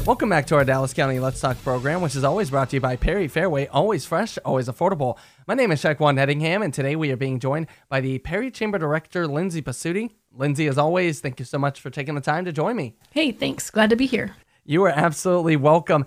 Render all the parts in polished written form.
Welcome back to our Dallas County Let's Talk program, which is always brought to you by Perry Fairway, always fresh, always affordable. My name is Shaquan Nettingham, and today we are being joined by the Perry Chamber Director, Lindsay Pasuti. Lindsay, as always, thank you so much for taking the time to join me. Hey, thanks. Glad to be here. You are absolutely welcome.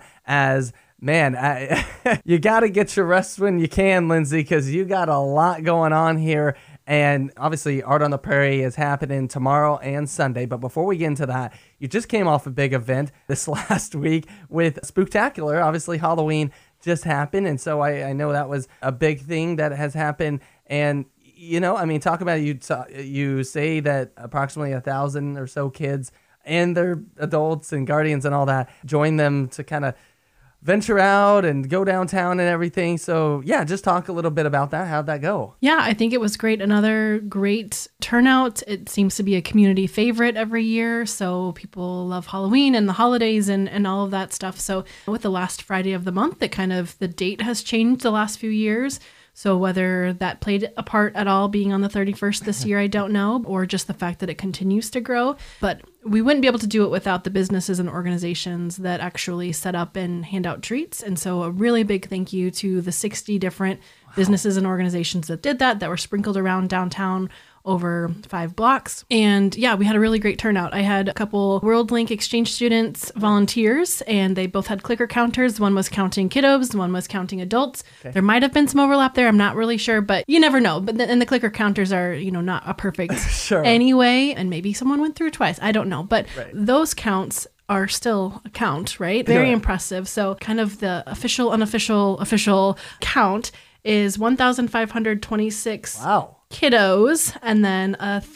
You got to get your rest when you can, Lindsay, because you got a lot going on here. And obviously, Art on the Prairie is happening tomorrow and Sunday. But before we get into that, you just came off a big event this last week with Spooktacular. Obviously, Halloween just happened. And so I know that was a big thing that has happened. And, talk about it. You say that approximately 1,000 or so kids and their adults and guardians and all that join them to kind of venture out and go downtown and everything. So yeah, just talk a little bit about that. How'd that go? Yeah, I think it was great. Another great turnout. It seems to be a community favorite every year. So people love Halloween and the holidays and all of that stuff. So with the last Friday of the month, the date has changed the last few years. So whether that played a part at all being on the 31st this year, I don't know, or just the fact that it continues to grow. But we wouldn't be able to do it without the businesses and organizations that actually set up and hand out treats. And so a really big thank you to the 60 different businesses and organizations that did that were sprinkled around downtown over 5 blocks. And yeah, we had a really great turnout. I had a couple WorldLink exchange students volunteers, and they both had clicker counters. One was counting kiddos, one was counting adults. Okay. There might have been some overlap there. I'm not really sure, but you never know. But and the clicker counters are, not a perfect sure. Anyway, and maybe someone went through twice. I don't know. But Those counts are still a count, right? Very impressive. So kind of the official, official count is 1,526 kiddos and then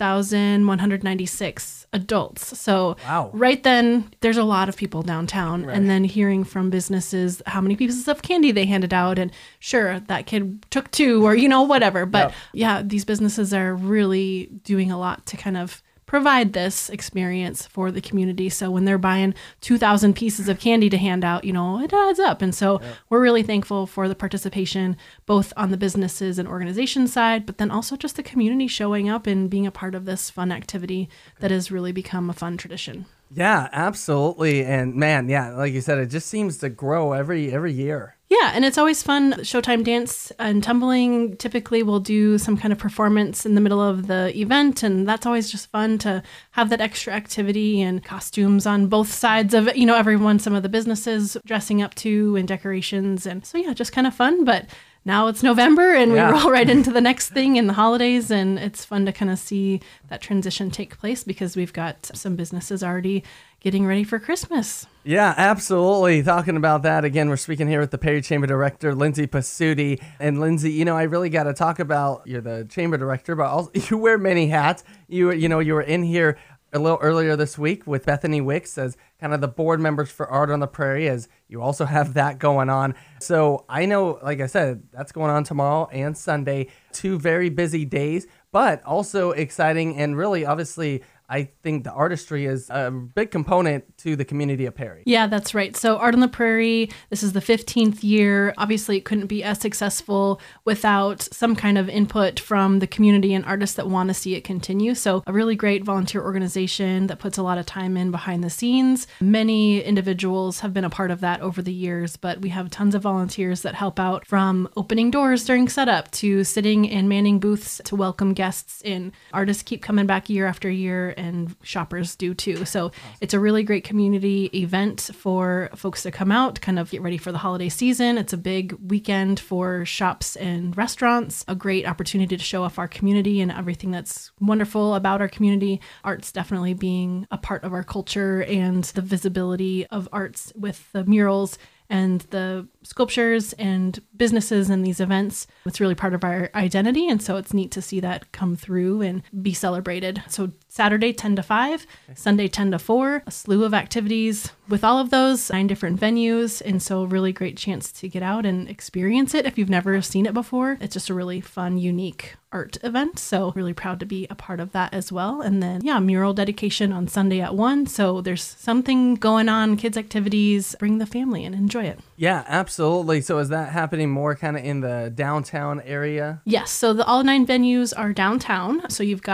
1,196 adults. So right then, there's a lot of people downtown. Right. And then hearing from businesses how many pieces of candy they handed out. And sure, that kid took 2 or, whatever. But these businesses are really doing a lot to kind of provide this experience for the community. So when they're buying 2,000 pieces of candy to hand out, it adds up. And so we're really thankful for the participation, both on the businesses and organization side, but then also just the community showing up and being a part of this fun activity that has really become a fun tradition. Yeah, absolutely. And man, like you said, it just seems to grow every year. Yeah, and it's always fun. Showtime Dance and Tumbling typically will do some kind of performance in the middle of the event, and that's always just fun to have that extra activity and costumes on both sides of, everyone, some of the businesses dressing up too and decorations. And so, just kind of fun, but now it's November and we roll right into the next thing in the holidays, and it's fun to kind of see that transition take place because we've got some businesses already getting ready for Christmas. Yeah, absolutely. Talking about that, again, we're speaking here with the Perry Chamber Director, Lindsay Pasuti. And Lindsay, I really got to talk about, you're the Chamber Director, but also you wear many hats. You were in here a little earlier this week with Bethany Wicks as kind of the board members for Art on the Prairie, as you also have that going on. So I know, like I said, that's going on tomorrow and Sunday, 2 very busy days, but also exciting and really, obviously, I think the artistry is a big component to the community of Perry. Yeah, that's right. So Art on the Prairie, this is the 15th year. Obviously, it couldn't be as successful without some kind of input from the community and artists that want to see it continue. So a really great volunteer organization that puts a lot of time in behind the scenes. Many individuals have been a part of that over the years, but we have tons of volunteers that help out, from opening doors during setup to sitting and manning booths to welcome guests in. Artists keep coming back year after year, and shoppers do too. So it's a really great community event for folks to come out, kind of get ready for the holiday season. It's a big weekend for shops and restaurants, a great opportunity to show off our community and everything that's wonderful about our community. Arts definitely being a part of our culture, and the visibility of arts with the murals and the sculptures and businesses and these events. It's really part of our identity. And so it's neat to see that come through and be celebrated. So Saturday, 10 to 5, Sunday, 10 to 4, a slew of activities with all of those, 9 different venues. And so really great chance to get out and experience it if you've never seen it before. It's just a really fun, unique art event. So really proud to be a part of that as well. And then, mural dedication on Sunday at 1. So there's something going on, kids activities, bring the family and enjoy it. Yeah, absolutely. So is that happening more kind of in the downtown area? Yes. So all 9 venues are downtown. So you've got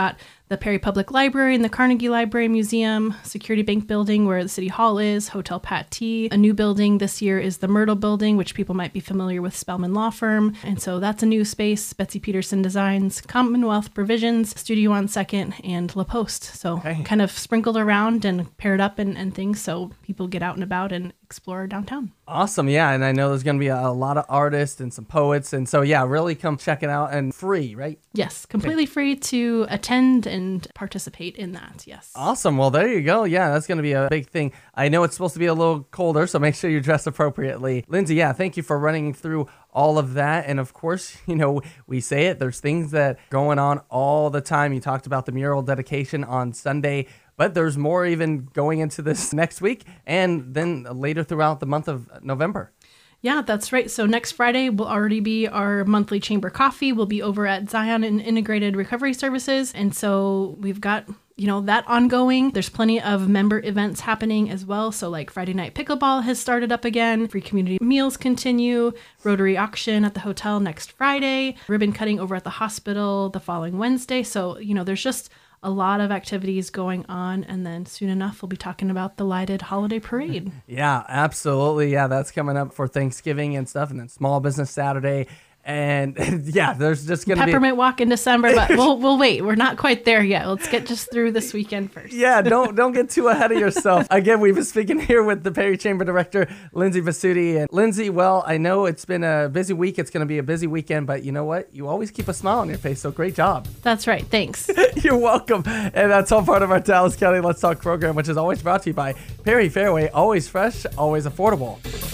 the Perry Public Library and the Carnegie Library Museum, Security Bank Building where the City Hall is, Hotel Pat T. A new building this year is the Myrtle Building, which people might be familiar with, Spellman Law Firm. And so that's a new space. Betsy Peterson Designs, Commonwealth Provisions, Studio on 2nd, and La Poste. So kind of sprinkled around and paired up and things so people get out and about and explore downtown. Awesome. Yeah. And I know there's going to be a lot of artists and some poets. And so, yeah, really come check it out, and free, right? Yes. Completely free to attend and participate in that. Yes. Awesome. Well, there you go. Yeah, that's going to be a big thing. I know it's supposed to be a little colder, so make sure you dress appropriately. Lindsay, yeah, thank you for running through all of that. And of course, we say it, there's things that going on all the time. You talked about the mural dedication on Sunday, but there's more even going into this next week and then later throughout the month of November. Yeah, that's right. So next Friday will already be our monthly chamber coffee. We'll be over at Zion and Integrated Recovery Services. And so we've got, that ongoing. There's plenty of member events happening as well. So like Friday Night Pickleball has started up again. Free community meals continue. Rotary auction at the hotel next Friday. Ribbon cutting over at the hospital the following Wednesday. So, there's just a lot of activities going on, and then soon enough we'll be talking about the lighted holiday parade. Yeah, absolutely. Yeah, that's coming up for Thanksgiving and stuff, and then Small Business Saturday. And yeah, there's just going to be Peppermint Walk in December, but we'll wait. We're not quite there yet. Let's get just through this weekend first. Yeah, don't get too ahead of yourself. Again, we've been speaking here with the Perry Chamber Director, Lindsay Vasuti. And Lindsay, well, I know it's been a busy week. It's going to be a busy weekend, but you know what? You always keep a smile on your face, so great job. That's right. Thanks. You're welcome. And that's all part of our Dallas County Let's Talk program, which is always brought to you by Perry Fairway. Always fresh, always affordable.